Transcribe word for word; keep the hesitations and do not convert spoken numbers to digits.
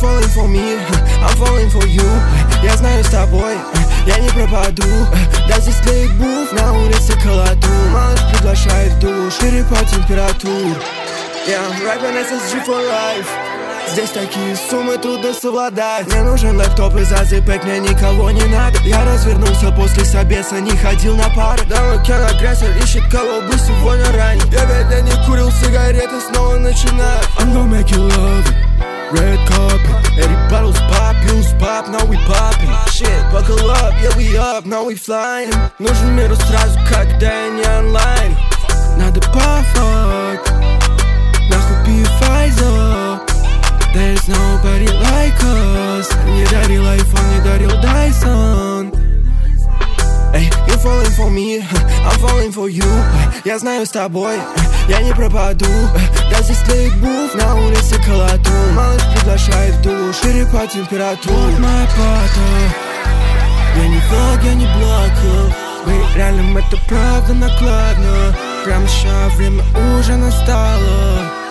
falling for me, I'm falling for you. Я знаю, с тобой я не пропаду. Даже если був на улице колоту, малыш приглашает в душ, перепад температур. Я рэпер эс эс джи for life. Здесь такие суммы трудно совладать. Мне нужен лэптоп и зазыпек, мне никого не надо. Я развернулся после собеса, не ходил на пары. Домой агрессор ищет, кого бы сегодня ранить. Я пять дней не курил сигареты, снова начинаю. I'm gonna make you love it, red carpet. Эри bottles pop, pills pop, now we poppin'. Shit, buckle up, yeah we up, now we flying. Нужен миру сразу, когда я не онлайн. Надо пофакт, нахуй пью Pfizer. There's nobody like us. Не дарил iPhone, не дарил Dyson. Эй, you falling for me, I'm falling for you. Я знаю, с тобой я не пропаду. Даже если був на улице колоту, малыш приглашает в душ, перепад температур. Вот моя пата. Я не флаг, я не блока. Мы реально, это правда накладно. Прямо сейчас время уже настало.